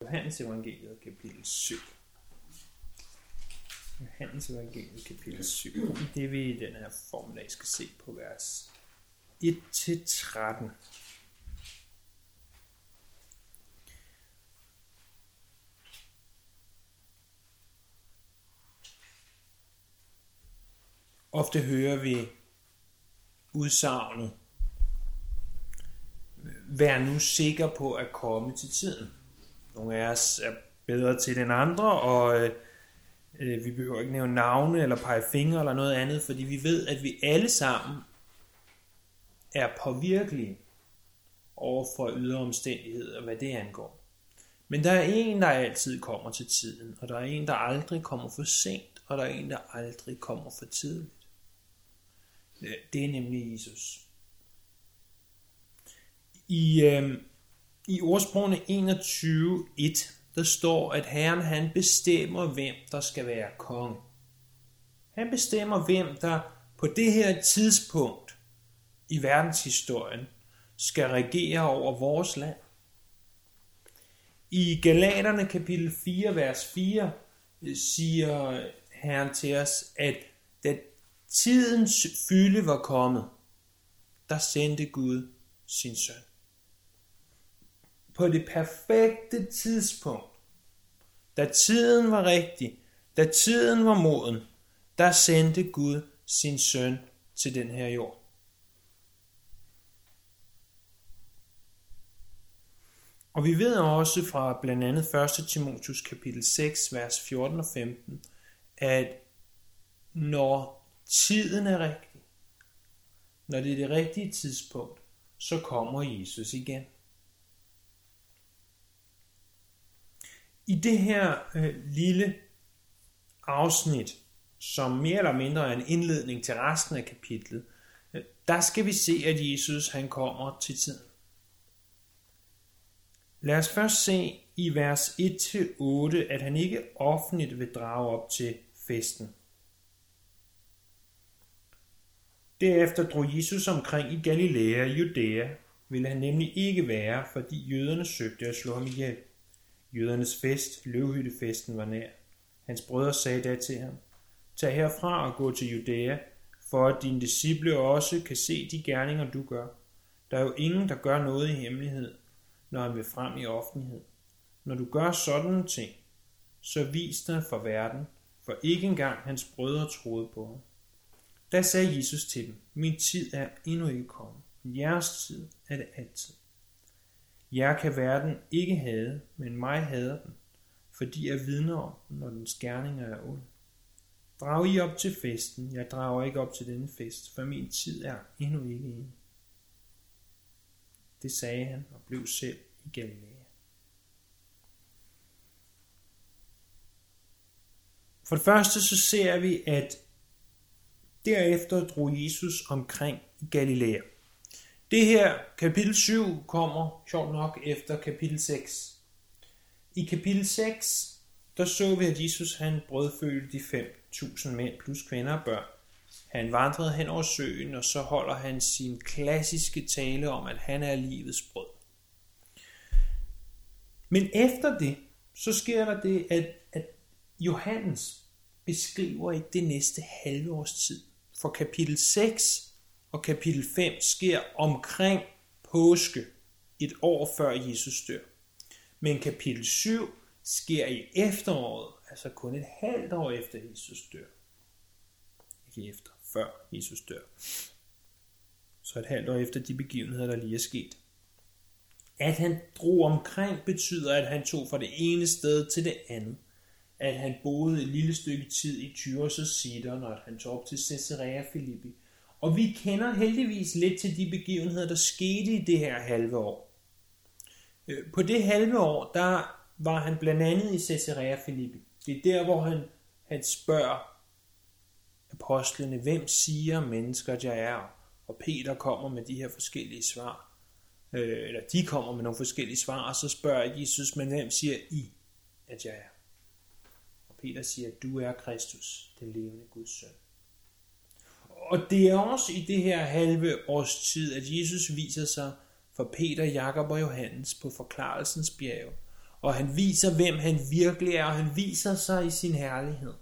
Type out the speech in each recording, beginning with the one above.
Johannes evangeliet kapitel 7. Johannes evangeliet kapitel 7. Det vi i den her formiddag skal se på vers 1-13. Ofte hører vi udsagnet: vær nu sikker på at komme til tiden. Nogle af os er bedre til end andre, og vi behøver ikke nævne navne eller pege fingre eller noget andet, fordi vi ved, at vi alle sammen er påvirkelige over for ydre omstændigheder, hvad det angår. Men der er en, der altid kommer til tiden, og der er en, der aldrig kommer for sent, og der er en, der aldrig kommer for tidligt. Det er nemlig Jesus. I ordsprogene 21:1, der står, at Herren han bestemmer, hvem der skal være konge. Han bestemmer, hvem der på det her tidspunkt i verdenshistorien skal regere over vores land. I Galaterne kapitel 4, vers 4, siger Herren til os, at da tidens fylde var kommet, der sendte Gud sin søn. På det perfekte tidspunkt, da tiden var rigtig, da tiden var moden, der sendte Gud sin søn til den her jord. Og vi ved også fra blandt andet 1. Timotheus kapitel 6, vers 14 og 15, at når tiden er rigtig, når det er det rigtige tidspunkt, så kommer Jesus igen. I det her lille afsnit, som mere eller mindre er en indledning til resten af kapitlet, der skal vi se, at Jesus han kommer til tiden. Lad os først se i vers 1-8, at han ikke offentligt vil drage op til festen. Derefter drog Jesus omkring i Galilea og Judæa, ville han nemlig ikke være, fordi jøderne søgte at slå ham ihjel. Jødernes fest, løvhyttefesten, var nær. Hans brødre sagde da til ham: tag herfra og gå til Judæa, for at dine disciple også kan se de gerninger, du gør. Der er jo ingen, der gør noget i hemmelighed, når han vil frem i offentlighed. Når du gør sådan ting, så vis dig for verden, for ikke engang hans brødre troede på ham. Da sagde Jesus til dem: min tid er endnu ikke kommet. Jeres tid er det altid. Jer kan verden ikke hade, men mig hader den, fordi jeg vidner om den, når dens gerninger er ond. Drag I op til festen, jeg drager ikke op til denne fest, for min tid er endnu ikke inde. Det sagde han og blev selv i Galilea. For det første så ser vi, at derefter drog Jesus omkring i Galilea. Det her kapitel 7 kommer sjovt nok efter kapitel 6. I kapitel 6, der så vi, at Jesus han brødfødte de 5.000 mænd plus kvinder og børn. Han vandrede hen over søen, og så holder han sin klassiske tale om, at han er livets brød. Men efter det, så sker der det, at Johannes beskriver ikke det næste halve års tid. For kapitel 6 og kapitel 5 sker omkring påske, et år før Jesus dør. Men kapitel 7 sker i efteråret, altså kun et halvt år efter Jesus dør. Ikke efter, før Jesus dør. Så et halvt år efter de begivenheder, der lige er sket. At han drog omkring betyder, at han tog fra det ene sted til det andet. At han boede et lille stykke tid i Tyros og Sidon, og at han tog op til Caesarea Philippi. Og vi kender heldigvis lidt til de begivenheder, der skete i det her halve år. På det halve år, der var han blandt andet i Caesarea Philippi. Det er der, hvor han spørger apostlene, hvem siger mennesker, at jeg er? Og Peter kommer med de her forskellige svar. Eller de kommer med nogle forskellige svar, og så spørger Jesus, men hvem siger I, at jeg er? Og Peter siger, at du er Kristus, den levende Guds søn. Og det er også i det her halve års tid, at Jesus viser sig for Peter, Jakob og Johannes på forklarelsens bjerg, og han viser, hvem han virkelig er, og han viser sig i sin herlighed.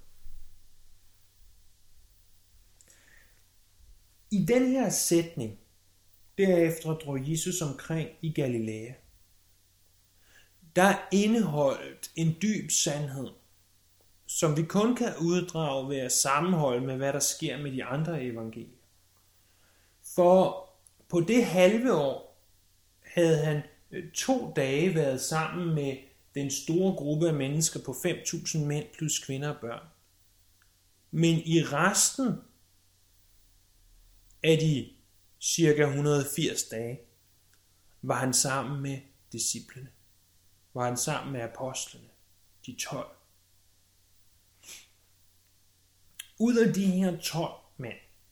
I den her sætning, derefter drog Jesus omkring i Galilea, der er indeholdt en dyb sandhed, som vi kun kan uddrage ved at sammenholde med, hvad der sker med de andre evangelier. For på det halve år havde han 2 dage været sammen med den store gruppe af mennesker på 5.000 mænd plus kvinder og børn. Men i resten af de cirka 180 dage var han sammen med disciplene. Var han sammen med apostlene, de 12. Ud af de her 12 mænd,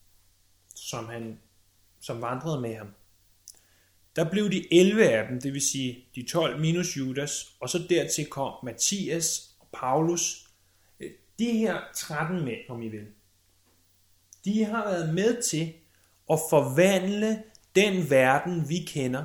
som vandrede med ham, der blev de 11 af dem, det vil sige de 12 minus Judas, og så dertil kom Matthias og Paulus. De her 13 mænd, om I vil, de har været med til at forvandle den verden, vi kender,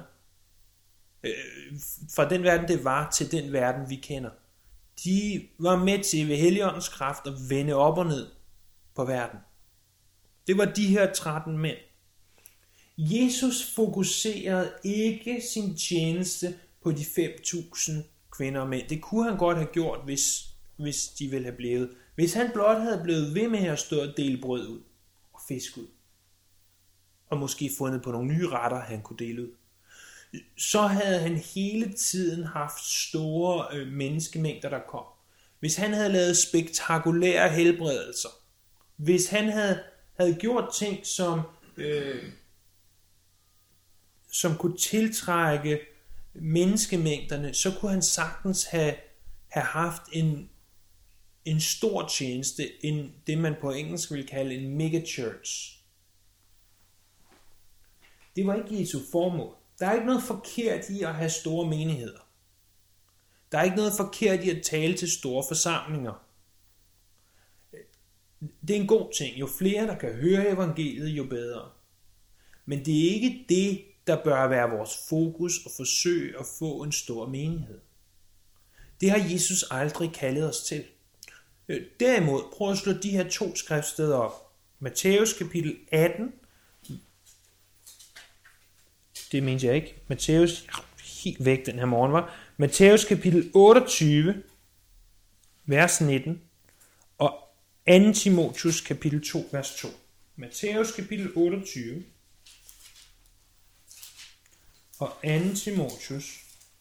fra den verden, det var, til den verden, vi kender. De var med til ved Helligåndens kraft at vende op og ned på verden. Det var de her 13 mænd. Jesus fokuserede ikke sin tjeneste på de 5.000 kvinder og mænd. Det kunne han godt have gjort, hvis de ville have blevet. Hvis han blot havde blevet ved med at stå og dele brød ud og fisk ud, og måske fundet på nogle nye retter, han kunne dele ud, så havde han hele tiden haft store menneskemængder, der kom. Hvis han havde lavet spektakulære helbredelser, hvis han havde gjort ting, som kunne tiltrække menneskemængderne, så kunne han sagtens have haft en stor tjeneste, det man på engelsk vil kalde en megachurch. Det var ikke Jesu formål. Der er ikke noget forkert i at have store menigheder. Der er ikke noget forkert i at tale til store forsamlinger. Det er en god ting. Jo flere, der kan høre evangeliet, jo bedre. Men det er ikke det, der bør være vores fokus og forsøge at få en stor menighed. Det har Jesus aldrig kaldet os til. Derimod, prøv at slå de her 2 skriftsteder op. Matthæus kapitel 18. Det mente jeg ikke. Matthæus, helt væk den her morgen var. Matthæus kapitel 28, vers 19. Og 2. Timotheus kapitel 2, vers 2. Matthæus kapitel 28. Og 2. Timotheus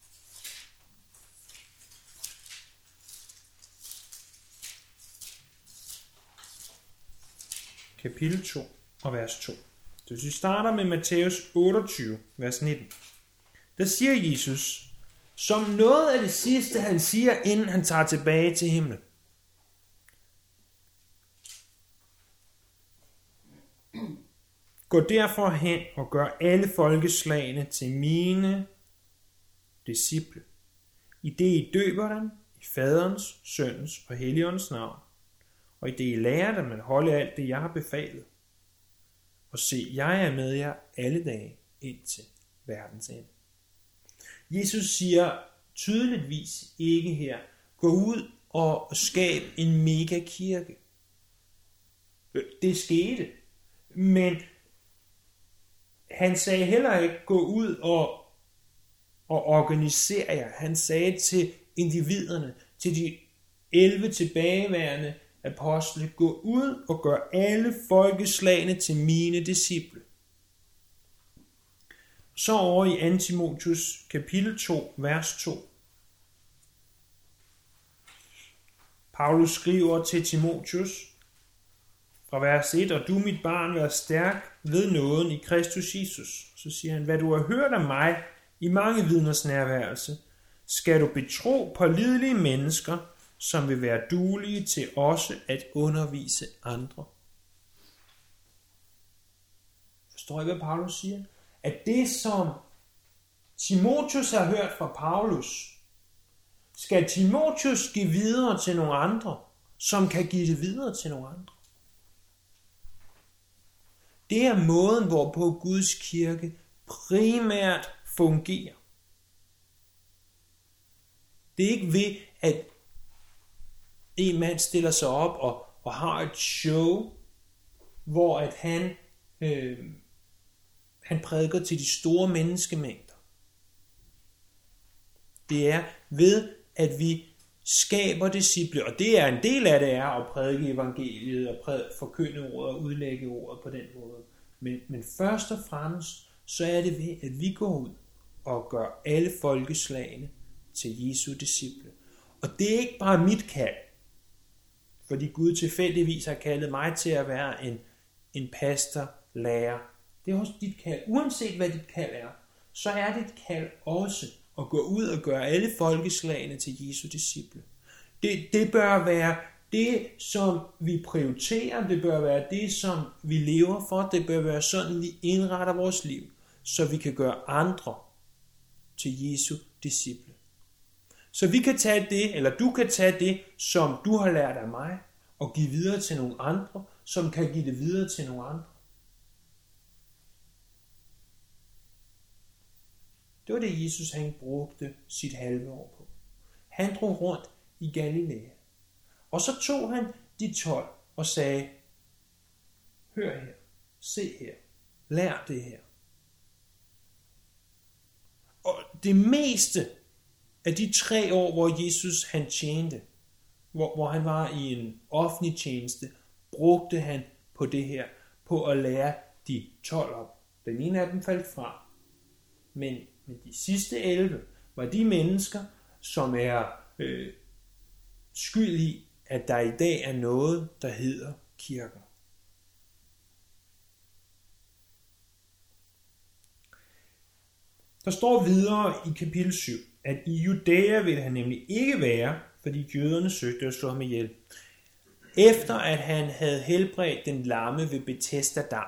kapitel 2 og vers 2. Så hvis vi starter med Matthæus 28, vers 19. Der siger Jesus, som noget af det sidste, han siger, inden han tager tilbage til himlen. Gå derfor hen og gør alle folkeslagene til mine disciple, i det I døber dem i Faderens, Søndens og Helligåndens navn, og i det I lærer dem at holde alt det, jeg har befalet. Og se, jeg er med jer alle dage indtil verdens ende. Jesus siger tydeligvis ikke her, gå ud og skab en megakirke. Det skete, men han sagde heller ikke, gå ud og organisere jer. Han sagde til individerne, til de 11 tilbageværende apostle, gå ud og gør alle folkeslagene til mine disciple. Så over i 2. Timotheus kapitel 2, vers 2. Paulus skriver til Timotheus fra vers 1, og du mit barn, vær stærk ved nåden i Kristus Jesus. Så siger han, hvad du har hørt af mig i mange vidners nærværelse, skal du betro pålidelige mennesker, som vil være duelige til også at undervise andre. Forstår I, hvad Paulus siger? At det, som Timotheus har hørt fra Paulus, skal Timotheus give videre til nogle andre, som kan give det videre til nogle andre. Det er måden, hvorpå Guds kirke primært fungerer. Det er ikke ved, at en mand stiller sig op og har et show, hvor at han prædiker til de store menneskemængder. Det er ved, at vi skaber disciple, og det er en del af det er at prædike evangeliet og forkynde ordet og udlægge ordet på den måde. Men først og fremmest, så er det ved, at vi går ud og gør alle folkeslagene til Jesu disciple. Og det er ikke bare mit kald, fordi Gud tilfældigvis har kaldet mig til at være en pastor, lærer. Det er også dit kald. Uanset hvad dit kald er, så er dit kald også at gå ud og gøre alle folkeslagene til Jesu disciple. Det bør være det, som vi prioriterer. Det bør være det, som vi lever for. Det bør være sådan, vi indretter vores liv, så vi kan gøre andre til Jesu disciple. Så vi kan tage det, eller du kan tage det, som du har lært af mig, og give videre til nogle andre, som kan give det videre til nogle andre. Det var det, Jesus han brugte sit halve år på. Han drog rundt i Galilea. Og så tog han de 12 og sagde, hør her, se her, lær det her. Og det meste af de 3 år, hvor Jesus han tjente, hvor han var i en offentlig tjeneste, brugte han på det her, på at lære de 12 op. Den ene af dem faldt fra, men de sidste 11 var de mennesker, som er skyld i, at der i dag er noget, der hedder kirken. Der står videre i kapitel 7, at i Judæa ville han nemlig ikke være, fordi jøderne søgte at slå ham ihjel, efter at han havde helbredt den lamme ved Betesda Dam.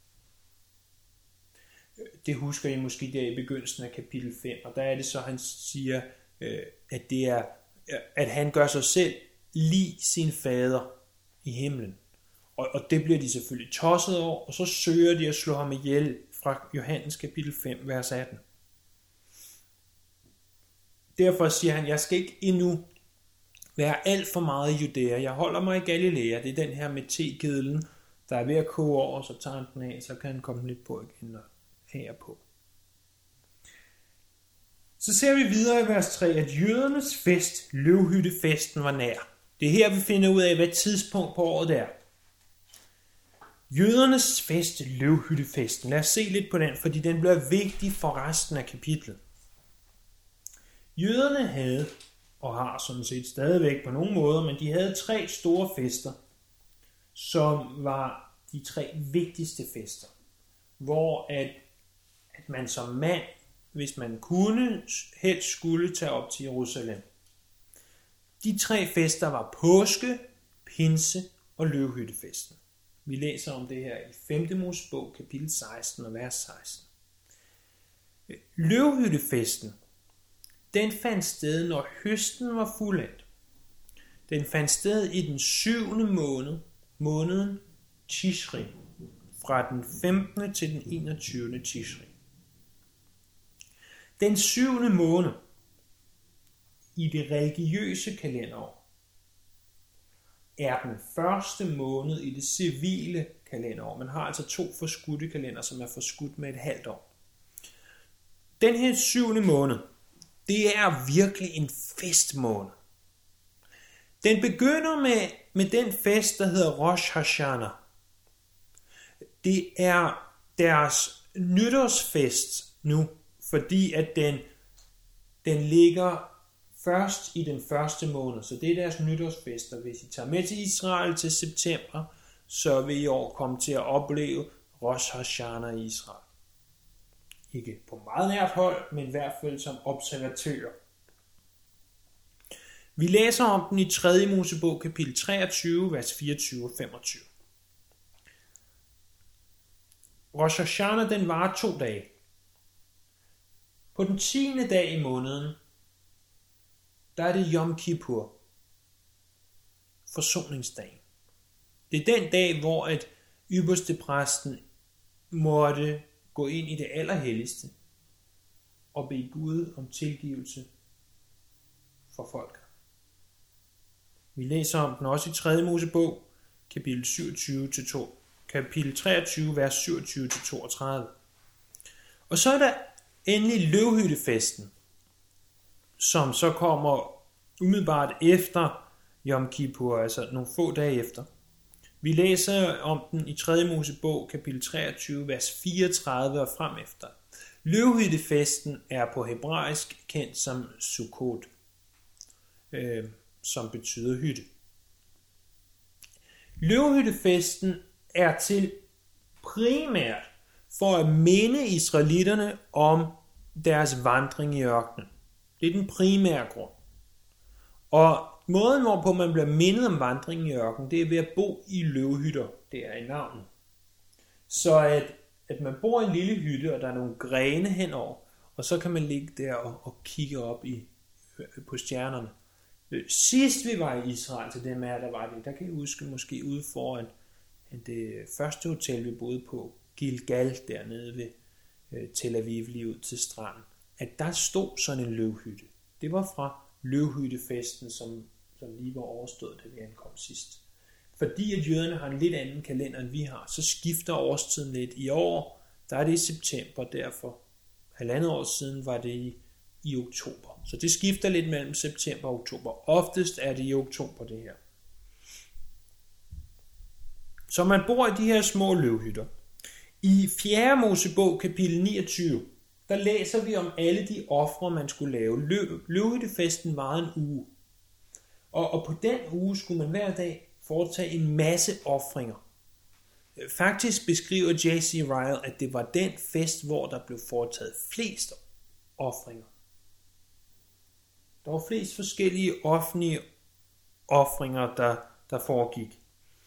Det husker I måske der i begyndelsen af kapitel 5, og der er det så, han siger, at det er, at han gør sig selv lig sin fader i himlen. Og det bliver de selvfølgelig tosset over, og så søger de at slå ham ihjel fra Johannes kapitel 5, vers 18. Derfor siger han, jeg skal ikke endnu være alt for meget i Judæa. Jeg holder mig i Galilea. Det er den her med tekedlen, der er ved at koge over, så tager han den af, så kan han komme lidt på igen og her på. Så ser vi videre i vers 3, at jødernes fest, løvhyttefesten, var nær. Det er her, vi finder ud af, hvad tidspunkt på året det er. Jødernes fest, løvhyttefesten. Lad os se lidt på den, fordi den bliver vigtig for resten af kapitlet. Jøderne havde, og har sådan set stadigvæk på nogle måder, men de havde 3 store fester, som var de 3 vigtigste fester, hvor at man som mand, hvis man kunne, helst skulle tage op til Jerusalem. De 3 fester var påske, pinse og løvhyttefesten. Vi læser om det her i 5. Mosebog, kapitel 16 og vers 16. Løvhyttefesten, den fandt sted, når høsten var fuldendt. Den fandt sted i den 7. måneden Tishri, fra den 15. til den 21. Tishri. Den 7. måned i det religiøse kalenderår er den første måned i det civile kalenderår. Man har altså 2 forskudte kalender, som er forskudt med et halvt år. Den her 7. måned, det er virkelig en festmåned. Den begynder med den fest, der hedder Rosh Hashanah. Det er deres nytårsfest nu, fordi at den ligger først i den første måned. Så det er deres nytårsfest, og hvis I tager med til Israel til september, så vil I i år komme til at opleve Rosh Hashanah i Israel. Ikke på meget nært hold, men i hvert fald som observatører. Vi læser om den i 3. Mosebog, kapitel 23, vers 24 og 25. Rosh Hashanah, den varer 2 dage. På den 10. dag i måneden, der er det Yom Kippur, forsoningsdagen. Det er den dag, hvor at ypperstepræsten måtte gå ind i det allerhelligste og bede Gud om tilgivelse for folket. Vi læser om den også i 3. Mosebog, kapitel 23, vers 27-32. Og så er der endelig løvhyttefesten, som så kommer umiddelbart efter Yom Kippur, altså nogle få dage efter. Vi læser om den i 3. Mosebog, kapitel 23, vers 34 og frem efter. Løvhyttefesten er på hebraisk kendt som Sukkot, som betyder hytte. Løvhyttefesten er til primært for at minde israelitterne om deres vandring i ørkenen. Det er den primære grund. Og måden, hvorpå man bliver mindet om vandringen i ørkenen, det er ved at bo i løvhytter. Det er i navnet. Så at man bor i en lille hytte, og der er nogle grene henover, og så kan man ligge der og kigge op på stjernerne. Sidst vi var i Israel, til dem her, der var det, der kan I huske måske ude foran det første hotel, vi boede på, Gilgal, dernede ved Tel Aviv, lige ud til stranden, at der stod sådan en løvhytte. Det var fra løvhyttefesten, som lige var overstået, da vi ankom sidst. Fordi at jøderne har en lidt anden kalender, end vi har, så skifter årstiden lidt. I år, der er det i september, derfor 1,5 år siden var det i oktober. Så det skifter lidt mellem september og oktober. Oftest er det i oktober, det her. Så man bor i de her små løvhytter. I 4. Mosebog, kapitel 29, der læser vi om alle de ofre, man skulle lave. Løvhyttefesten var en uge. Og på den uge skulle man hver dag foretage en masse ofringer. Faktisk beskriver J.C. Ryle, at det var den fest, hvor der blev foretaget flest ofringer. Der var flest forskellige offentlige ofringer, der foregik.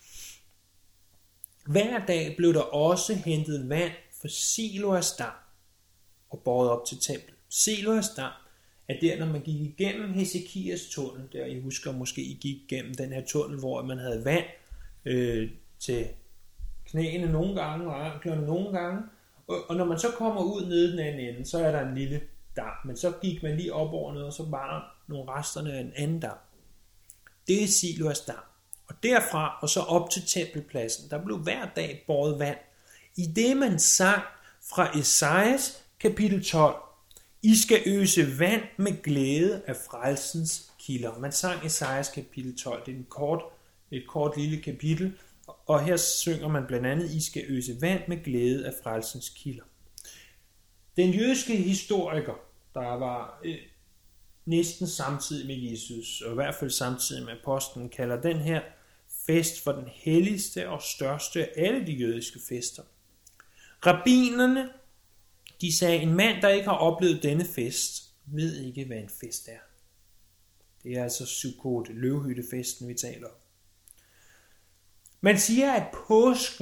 Hver dag blev der også hentet vand fra Siloas dam og båret op til templet. Siloas dam er der, når man gik igennem Hesekias tunnel, der I husker måske I gik igennem den her tunnel, hvor man havde vand til knæene nogle gange og anklerne nogle gange. Og når man så kommer ud nede den anden ende, så er der en lille dam, men så gik man lige op over noget, og så bare nogle resterne af en anden dam. Det er Siloas dam. Og derfra og så op til tempelpladsen, der blev hver dag båret vand. I det man sang fra Esajas kapitel 12, I skal øse vand med glæde af frelsens kilder. Man sang Esajas kapitel 12, det er et kort lille kapitel, og her synger man blandt andet, I skal øse vand med glæde af frelsens kilder. Den jødiske historiker, der var næsten samtidig med Jesus, og i hvert fald samtidig med apostlen, kalder den her fest for den helligste og største af alle de jødiske fester. Rabbinerne, de sagde, en mand, der ikke har oplevet denne fest, ved ikke, hvad en fest er. Det er altså Sukkot, løvhyttefesten, vi taler om. Man siger, at påsken,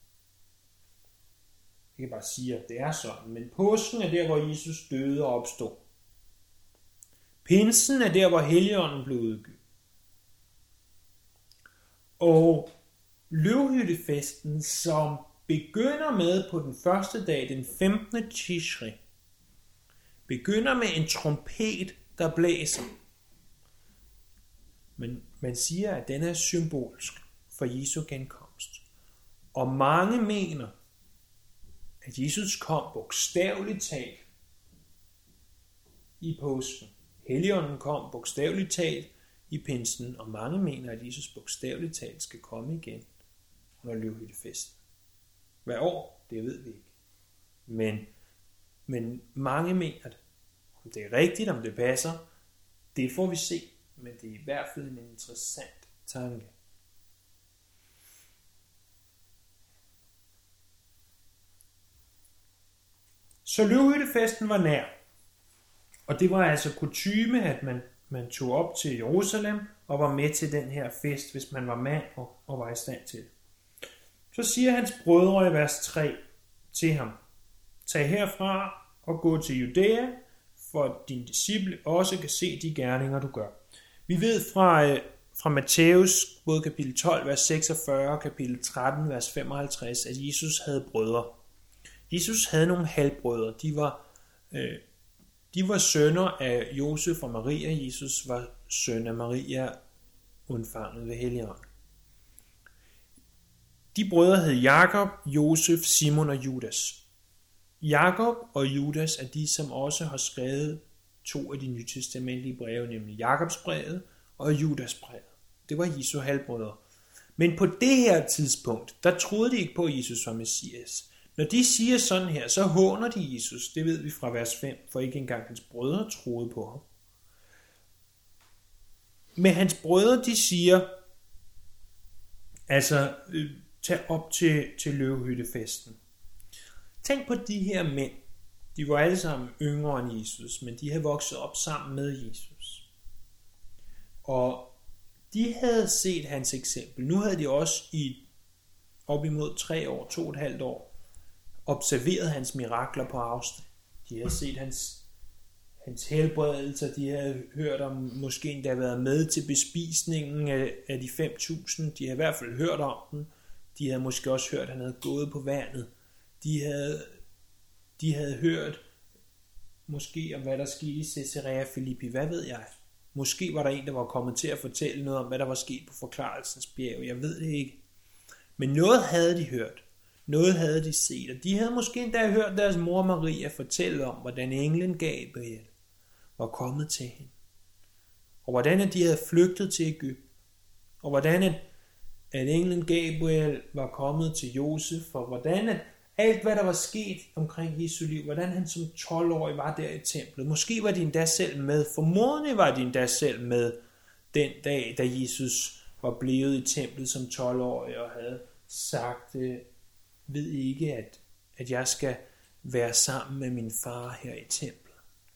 jeg kan bare sige, at det er sådan, men påsken er der, hvor Jesus døde og opstod. Pinsen er der, hvor Helligånden blev udgivet. Og løvhyttefesten, som begynder med på den første dag, den 15. Tishri, begynder med en trompet, der blæser. Men man siger, at den er symbolsk for Jesu genkomst. Og mange mener, at Jesus kom bogstaveligt talt i påsken. Helligånden kom bogstaveligt talt i pinsen, og mange mener, at Jesus bogstaveligt talt skal komme igen under løvhyttefesten. Hvad år, det ved vi ikke. Men mange mener det. Om det er rigtigt, om det passer, det får vi se. Men det er i hvert fald en interessant tanke. Så løvhyttefesten var nær. Og det var altså kutyme, at man tog op til Jerusalem og var med til den her fest, hvis man var mand og var i stand til det. Så siger hans brødre i vers 3 til ham, tag herfra og gå til Judæa, for din disciple også kan se de gerninger, du gør. Vi ved fra Matthæus, både kapitel 12, vers 46 og kapitel 13, vers 55, at Jesus havde brødre. Jesus havde nogle halvbrødre. De var De var sønner af Josef og Maria. Jesus var søn af Maria, undfanget ved Helligånden. De brødre hed Jakob, Josef, Simon og Judas. Jakob og Judas er de, som også har skrevet 2 af de nytestamentlige breve, nemlig Jakobsbrevet og Judasbrevet. Det var Jesu halvbrødre. Men på det her tidspunkt, der troede de ikke på, at Jesus var Messias. Når de siger sådan her, så håner de Jesus. Det ved vi fra vers 5, for ikke engang hans brødre troede på ham. Men hans brødre, de siger, altså, tag op til løvehyttefesten. Tænk på de her mænd. De var alle sammen yngre end Jesus, men de havde vokset op sammen med Jesus. Og de havde set hans eksempel. Nu havde de også op imod 3 år, 2,5 år, observeret hans mirakler på afstand. De havde set hans helbredelser, de havde hørt om, måske endda været med til bespisningen af de 5.000. De havde i hvert fald hørt om den. De havde måske også hørt, at han havde gået på vandet. De havde hørt måske om, hvad der skete i Caesarea Philippi. Hvad ved jeg? Måske var der en, der var kommet til at fortælle noget om, hvad der var sket på forklarelsens bjerg. Jeg ved det ikke. Men noget havde de hørt. Noget havde de set. Og de havde måske endda hørt deres mor Maria fortælle om, hvordan englen Gabriel var kommet til hende. Og hvordan de havde flygtet til Egypten. Og hvordan at englen Gabriel var kommet til Josef. Og hvordan alt, hvad der var sket omkring Jesu liv, hvordan han som 12-årig var der i templet. Måske var de endda selv med. Formodentlig var de endda selv med den dag, da Jesus var blevet i templet som 12-årig og havde sagt, ved ikke, at jeg skal være sammen med min far her i templet.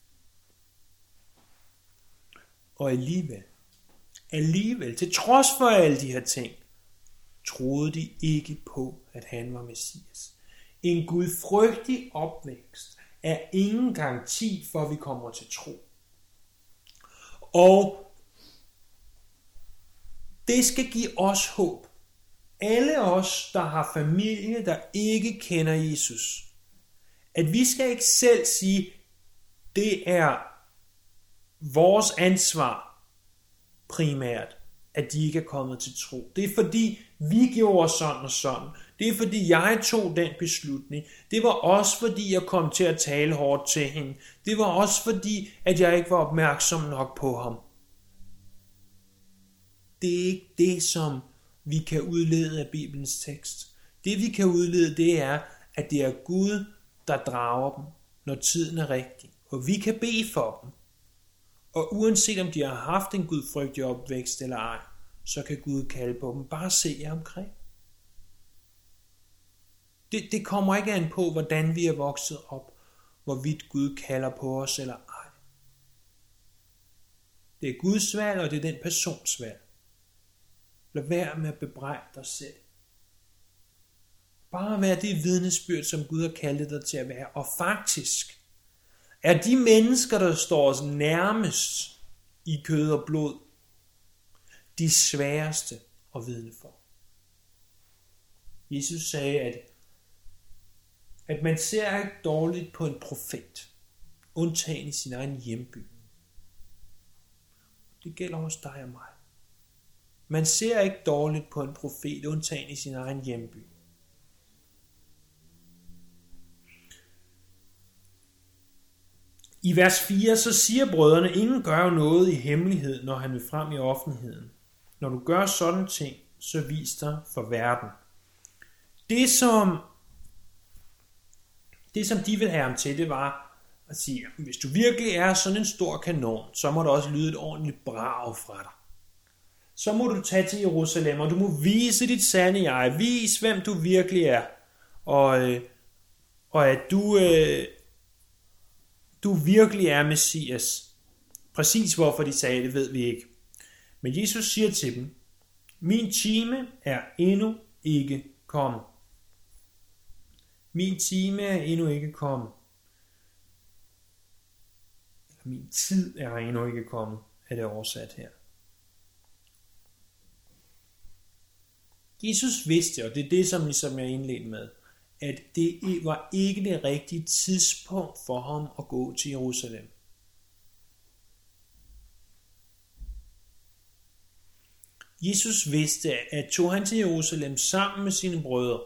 Og alligevel, til trods for alle de her ting, troede de ikke på, at han var Messias. En gudfrygtig opvækst er ingen garanti for, at vi kommer til tro. Og det skal give os håb. Alle os, der har familie, der ikke kender Jesus, at vi skal ikke selv sige, det er vores ansvar primært, at de ikke er kommet til tro. Det er fordi, vi gjorde sådan og sådan. Det er fordi, jeg tog den beslutning. Det var også fordi, jeg kom til at tale hårdt til hende. Det var også fordi, at jeg ikke var opmærksom nok på ham. Det er ikke det, som vi kan udlede af Bibelens tekst. Det vi kan udlede, det er, at det er Gud, der drager dem, når tiden er rigtig. Og vi kan bede for dem. Og uanset om de har haft en gudfrygtig opvækst eller ej, så kan Gud kalde på dem. Bare se jer omkring. Det kommer ikke an på, hvordan vi er vokset op, hvorvidt Gud kalder på os eller ej. Det er Guds valg, og det er den persons valg. Lad være med at bebrejde dig selv. Bare vær det vidnesbyrd, som Gud har kaldet dig til at være. Og faktisk er de mennesker, der står os nærmest i kød og blod, de sværeste at vidne for. Jesus sagde, at man ser ikke dårligt på en profet, undtagen i sin egen hjemby. Det gælder også dig og mig. Man ser ikke dårligt på en profet, undtagen i sin egen hjemby. I vers 4 så siger brødrene, ingen gør noget i hemmelighed, når han vil frem i offentligheden. Når du gør sådan ting, så vis dig for verden. Det som de vil have ham til, det var at sige, hvis du virkelig er sådan en stor kanon, så må der også lyde et ordentligt brag fra dig. Så må du tage til Jerusalem, og du må vise dit sande jeg. Vis, hvem du virkelig er. Og at du virkelig er Messias. Præcis hvorfor de sagde det, ved vi ikke. Men Jesus siger til dem, min time er endnu ikke kommet. Min time er endnu ikke kommet. Min tid er endnu ikke kommet, er det oversat her. Jesus vidste, og det er det, som jeg indledte med, at det var ikke det rigtige tidspunkt for ham at gå til Jerusalem. Jesus vidste, at tog han til Jerusalem sammen med sine brødre,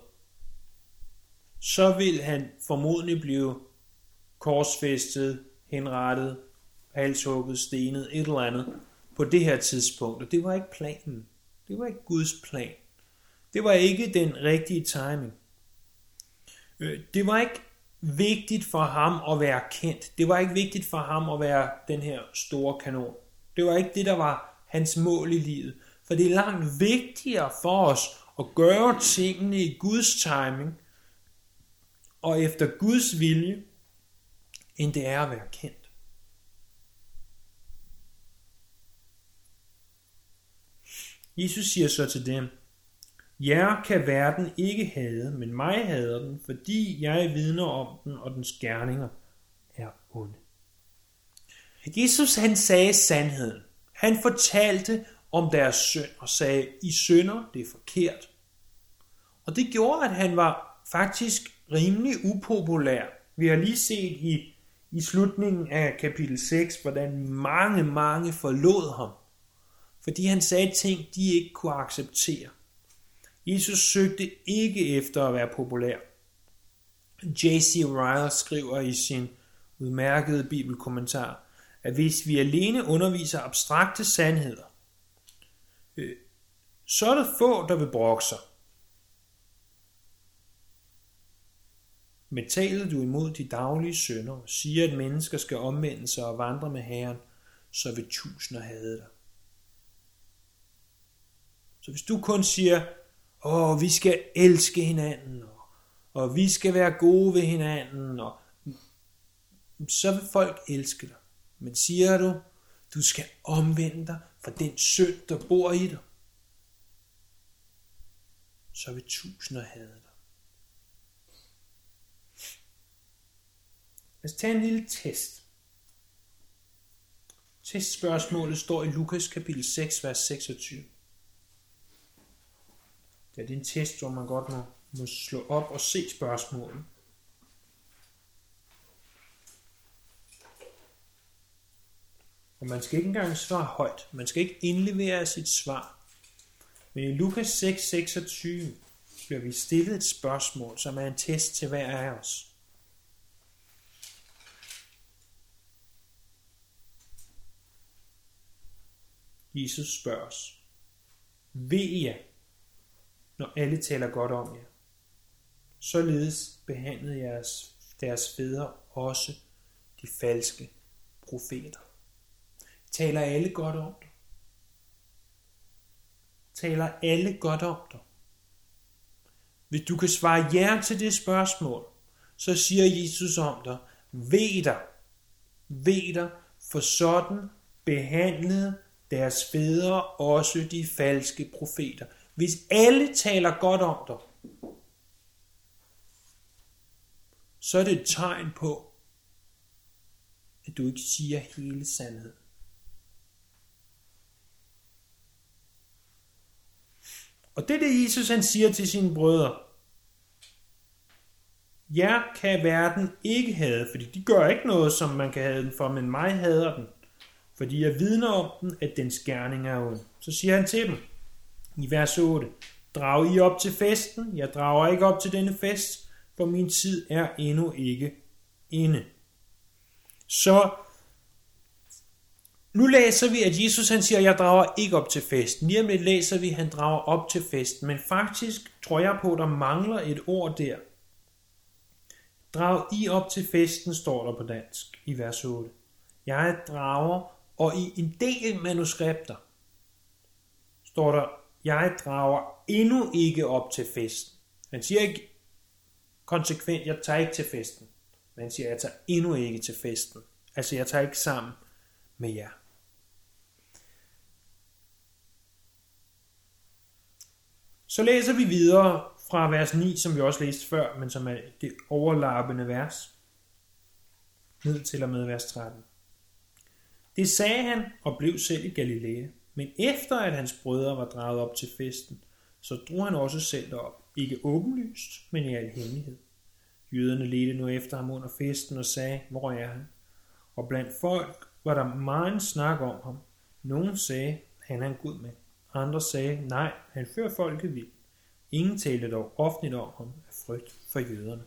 så ville han formodentlig blive korsfæstet, henrettet, halshugget, stenet, et eller andet på det her tidspunkt. Og det var ikke planen. Det var ikke Guds plan. Det var ikke den rigtige timing. Det var ikke vigtigt for ham at være kendt. Det var ikke vigtigt for ham at være den her store kanon. Det var ikke det, der var hans mål i livet. For det er langt vigtigere for os at gøre tingene i Guds timing og efter Guds vilje, end det er at være kendt. Jesus siger så til dem: jer kan verden ikke hade, men mig hader den, fordi jeg vidner om den, og dens gerninger er onde. Jesus han sagde sandheden. Han fortalte om deres synd og sagde, I synder, det er forkert. Og det gjorde, at han var faktisk rimelig upopulær. Vi har lige set i slutningen af kapitel 6, hvordan mange forlod ham, fordi han sagde ting, de ikke kunne acceptere. Jesus søgte ikke efter at være populær. J.C. Ryle skriver i sin udmærkede bibelkommentar, at hvis vi alene underviser abstrakte sandheder, så er der få, der vil brokke sig. Men taler du imod de daglige synder og siger, at mennesker skal omvende sig og vandre med Herren, så vil tusinder hade dig. Så hvis du kun siger, vi skal elske hinanden, og vi skal være gode ved hinanden, så vil folk elske dig. Men siger du, du skal omvende dig fra den synd, der bor i dig, så vil tusinder hade dig. Lad os tage en lille test. Testspørgsmålet står i Lukas kapitel 6, vers 26. Det er en test, hvor man godt må slå op og se spørgsmålet. Og man skal ikke engang svare højt. Man skal ikke indlevere sit svar. Men i Lukas 6, 26 bliver vi stillet et spørgsmål, som er en test til hver af os. Jesus spørger os: ved jer, når alle taler godt om jer? Således behandlede deres fædre også de falske profeter. Taler alle godt om dig? Taler alle godt om dig? Hvis du kan svare ja til det spørgsmål, så siger Jesus om dig: ved dig, for sådan behandlede deres fædre også de falske profeter. Hvis alle taler godt om dig, så er det et tegn på, at du ikke siger hele sandheden. Og det er det, Jesus han siger til sine brødre. Jer kan verden ikke hade, fordi de gør ikke noget, som man kan hade den for, men mig hader den, fordi jeg vidner om den, at dens gerning er ond. Så siger han til dem i vers 8: drag I op til festen, jeg drager ikke op til denne fest, for min tid er endnu ikke inde. Så nu læser vi, at Jesus han siger, jeg drager ikke op til festen. Lige om lidt læser vi, at han drager op til festen. Men faktisk tror jeg på, at der mangler et ord der. Drag I op til festen, står der på dansk i vers 8. Jeg drager, og i en del manuskripter står der, jeg drager endnu ikke op til festen. Han siger ikke konsekvent, jeg tager ikke til festen. Men han siger, jeg tager endnu ikke til festen. Altså, jeg tager ikke sammen med jer. Så læser vi videre fra vers 9, som vi også læste før, men som er det overlappende vers, ned til og med vers 13. Det sagde han og blev selv i Galilea, men efter at hans brødre var draget op til festen, så drog han også selv derop, ikke åbenlyst, men i al hemmelighed. Jøderne ledte nu efter ham under festen og sagde, hvor er han? Og blandt folk var der meget snak om ham. Nogen sagde, han er en god mand. Andre sagde, nej, han fører folket vild. Ingen talte dog offentligt om ham af frygt for jøderne.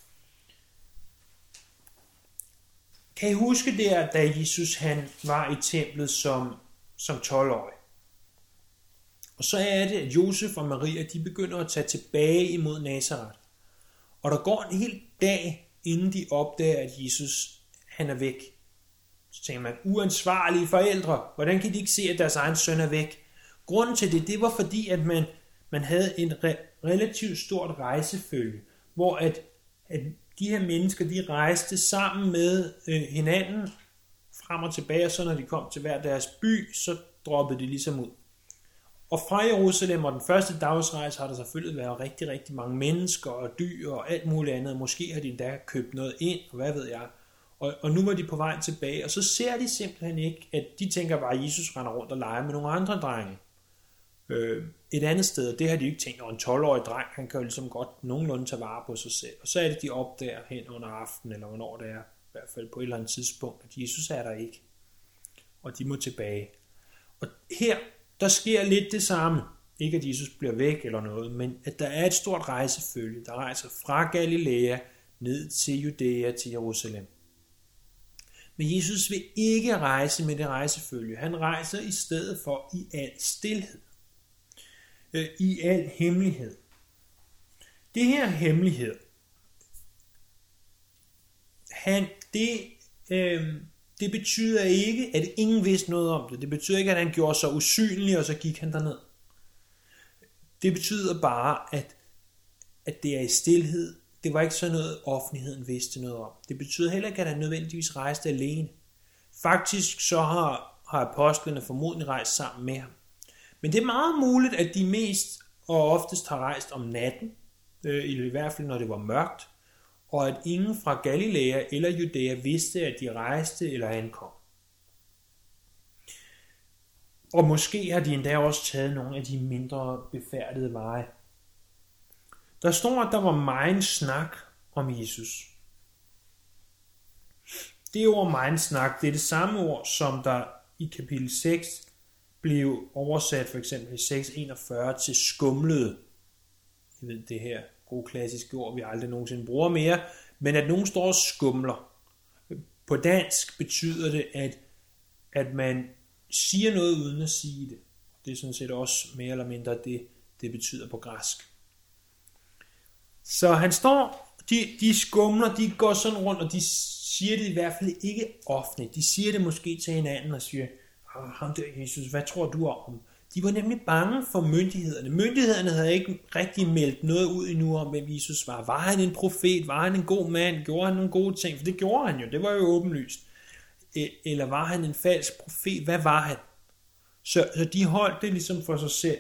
Kan I huske der, da Jesus han var i templet som 12-årig? Og så er det, at Josef og Maria, de begynder at tage tilbage imod Nazaret. Og der går en hel dag, inden de opdager, at Jesus han er væk. Så tænker man, uansvarlige forældre, hvordan kan de ikke se, at deres egen søn er væk? Grunden til det var fordi, at man havde en relativt stort rejsefølge, hvor at de her mennesker, de rejste sammen med hinanden frem og tilbage, og så når de kom til hver deres by, så droppede de ligesom ud. Og fra Jerusalem og den første dagsrejse har der selvfølgelig været rigtig, rigtig mange mennesker og dyr og alt muligt andet. Måske har de endda købt noget ind, og hvad ved jeg. Og nu var de på vej tilbage, og så ser de simpelthen ikke, at de tænker bare, at Jesus render rundt og leger med nogle andre drenge. Et andet sted, det har de ikke tænkt, og en 12-årig dreng, han kan jo ligesom godt nogenlunde tage vare på sig selv. Og så er det, de opdager hen under aftenen, eller hvornår det er, i hvert fald på et eller andet tidspunkt, at Jesus er der ikke. Og de må tilbage. Og her, der sker lidt det samme. Ikke at Jesus bliver væk eller noget, men at der er et stort rejsefølge, der rejser fra Galilea ned til Judæa til Jerusalem. Men Jesus vil ikke rejse med det rejsefølge. Han rejser i stedet for i al stilhed. I al hemmelighed. Det her hemmelighed, det betyder ikke, at ingen vidste noget om det. Det betyder ikke, at han gjorde sig usynlig, og så gik han derned. Det betyder bare, at det er i stilhed. Det var ikke sådan noget, offentligheden vidste noget om. Det betyder heller ikke, at han nødvendigvis rejste alene. Faktisk så har apostlene formodentlig rejst sammen med ham. Men det er meget muligt, at de mest og oftest har rejst om natten, i hvert fald når det var mørkt, og at ingen fra Galilea eller Judæa vidste, at de rejste eller ankom. Og måske har de endda også taget nogle af de mindre befærdede veje. Der står, at der var megen snak om Jesus. Det ord megen snak, det er det samme ord, som der i kapitel 6 blev oversat for eksempel i 6:41 til skumlede. Jeg ved det her gode klassiske ord, vi aldrig nogensinde bruger mere, men at nogen står og skumler. På dansk betyder det, at man siger noget uden at sige det. Det er sådan set også mere eller mindre det betyder på græsk. Så han står, de skumler, de går sådan rundt, og de siger det i hvert fald ikke offentligt. De siger det måske til hinanden og siger, ham der Jesus, hvad tror du om? De var nemlig bange for myndighederne. Myndighederne havde ikke rigtig meldt noget ud endnu om, hvem Jesus var. Var han en profet? Var han en god mand? Gjorde han nogle gode ting? For det gjorde han jo, det var jo åbenlyst. Eller var han en falsk profet? Hvad var han? Så de holdt det ligesom for sig selv.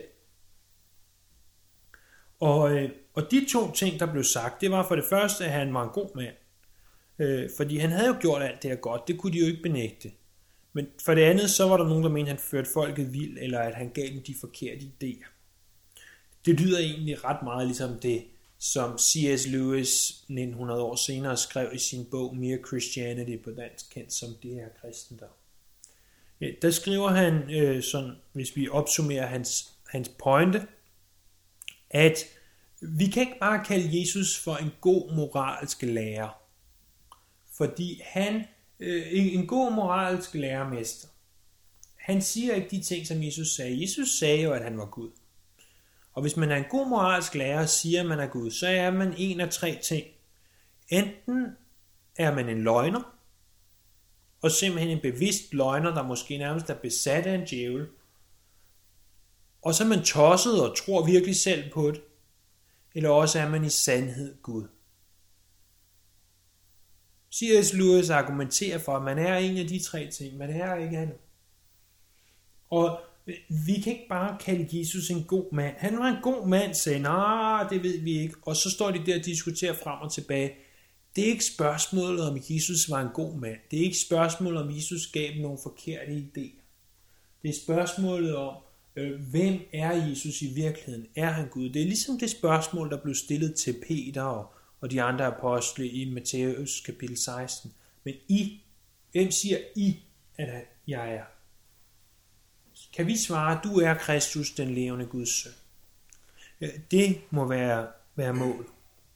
Og de to ting, der blev sagt, det var for det første, at han var en god mand. Fordi han havde jo gjort alt det her godt, det kunne de jo ikke benægte. Men for det andet, så var der nogen, der mente, at han førte folket vild, eller at han gav dem de forkerte idéer. Det lyder egentlig ret meget ligesom det, som C.S. Lewis 1900 år senere skrev i sin bog Mere Christianity, på dansk kendt som Det her kristendom. Der skriver han, sådan, hvis vi opsummerer hans pointe, at vi kan ikke bare kalde Jesus for en god moralsk lærer, fordi han en god moralsk lærermester. Han siger ikke de ting, som Jesus sagde. Jesus sagde jo, at han var Gud. Og hvis man er en god moralsk lærer og siger, at man er Gud, så er man en af tre ting. Enten er man en løgner, og simpelthen en bevidst løgner, der måske nærmest er besat af en djævel, og så er man tosset og tror virkelig selv på det, eller også er man i sandhed Gud. C.S. Lewis argumenterer for, at man er en af de tre ting. Man er ikke andet. Og vi kan ikke bare kalde Jesus en god mand. Han var en god mand, sagde, nej, det ved vi ikke. Og så står de der og diskuterer frem og tilbage. Det er ikke spørgsmålet, om Jesus var en god mand. Det er ikke spørgsmålet, om Jesus gav nogle forkerte idéer. Det er spørgsmålet om, hvem er Jesus i virkeligheden? Er han Gud? Det er ligesom det spørgsmål, der blev stillet til Peter og de andre apostle i Matthæus kapitel 16. Men hvem siger I, at jeg er? kan vi svare, du er Kristus, den levende Guds søn. Det må være målet.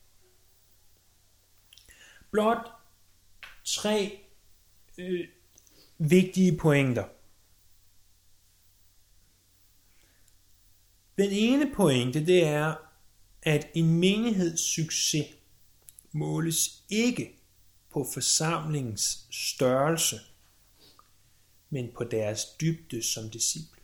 Blot 3 vigtige pointer. Den ene pointe, det er, at en menigheds succes måles ikke på forsamlingens størrelse, men på deres dybde som disciple.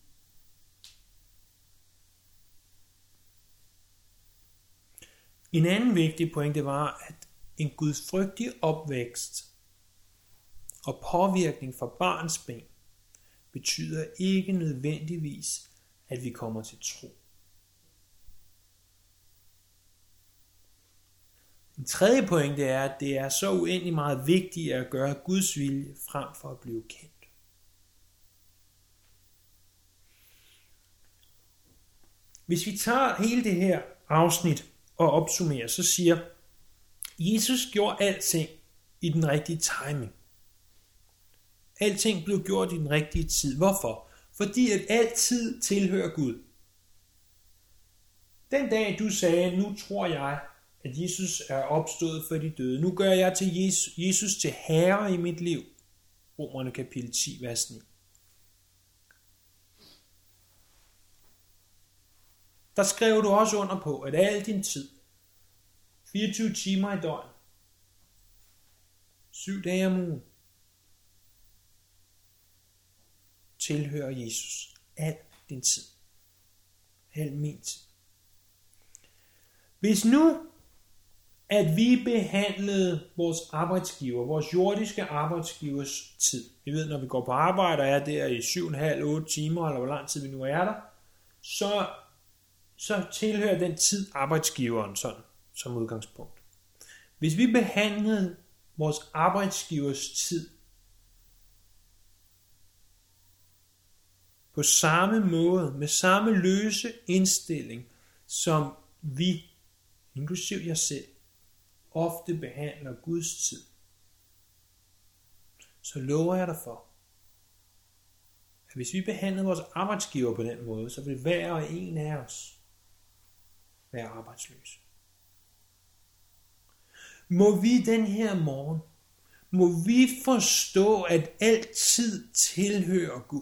En anden vigtig pointe var, at en gudfrygtig opvækst og påvirkning fra barnsben betyder ikke nødvendigvis, at vi kommer til tro. En tredje pointe er, at det er så uendelig meget vigtigt at gøre Guds vilje frem for at blive kendt. Hvis vi tager hele det her afsnit og opsummerer, så siger Jesus gjorde alting i den rigtige timing. Alting blev gjort i den rigtige tid. Hvorfor? Fordi at altid tilhører Gud. Den dag du sagde, nu tror jeg, at Jesus er opstået for de døde. Nu gør jeg til Jesus til herre i mit liv. Romerne kapitel 10, vers 9. Der skrev du også under på, at al din tid, 24 timer i døgnet, 7 dage om ugen, tilhører Jesus. Al din tid. Al min tid. Hvis nu, at vi behandlede vores arbejdsgiver, vores jordiske arbejdsgivers tid. Vi ved, når vi går på arbejde og er der i 7,5-8 timer, eller hvor lang tid vi nu er der, så tilhører den tid arbejdsgiveren sådan, som udgangspunkt. Hvis vi behandlede vores arbejdsgivers tid på samme måde, med samme løse indstilling, som vi, inklusiv jer selv, ofte behandler Guds tid, så lover jeg dig for, at hvis vi behandlede vores arbejdsgiver på den måde, så vil hver og en af os være arbejdsløse. Må vi den her morgen, må vi forstå, at altid tilhører Gud.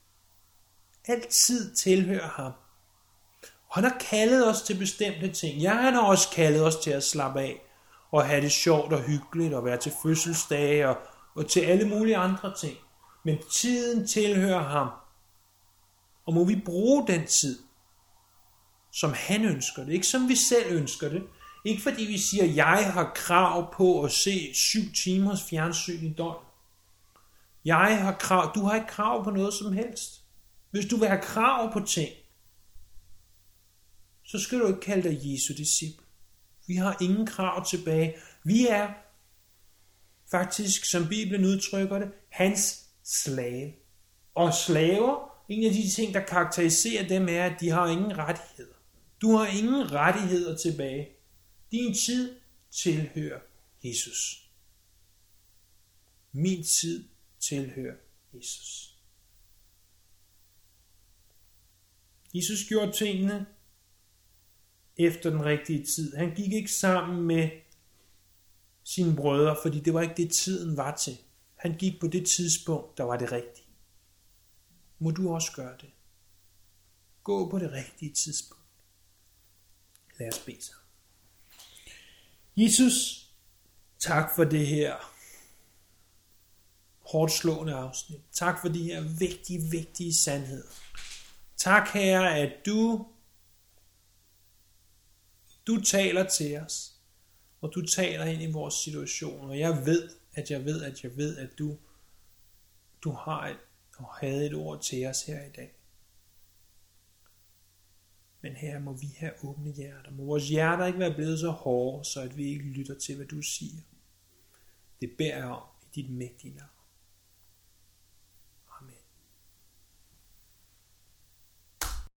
Altid tilhører ham. Og han har kaldet os til bestemte ting. Ja, han har også kaldet os til at slappe af, og have det sjovt og hyggeligt, og være til fødselsdage, og til alle mulige andre ting. Men tiden tilhører ham. Og må vi bruge den tid, som han ønsker det. Ikke som vi selv ønsker det. Ikke fordi vi siger, at jeg har krav på at se 7 timers fjernsyn i døgnet. Jeg har krav. Du har ikke krav på noget som helst. Hvis du vil have krav på ting, så skal du ikke kalde dig Jesu disciple. Vi har ingen krav tilbage. Vi er faktisk, som Bibelen udtrykker det, hans slave. Og slaver, en af de ting, der karakteriserer dem, er, at de har ingen rettigheder. Du har ingen rettigheder tilbage. Din tid tilhører Jesus. Min tid tilhører Jesus. Jesus gjorde tingene efter den rigtige tid. Han gik ikke sammen med sine brødre, fordi det var ikke det, tiden var til. Han gik på det tidspunkt, der var det rigtige. Må du også gøre det. Gå på det rigtige tidspunkt. Lad os bede sammen. Jesus, tak for det her hårdt slående afsnit. Tak for de her vigtige sandheder. Tak, Herre, at du taler til os, og du taler ind i vores situation, og jeg ved, at du har og havde et ord til os her i dag. Men her må vi have åbne hjerter. Må vores hjerter ikke være blevet så hårde, så at vi ikke lytter til, hvad du siger. Det beder jeg om i dit mægtige navn.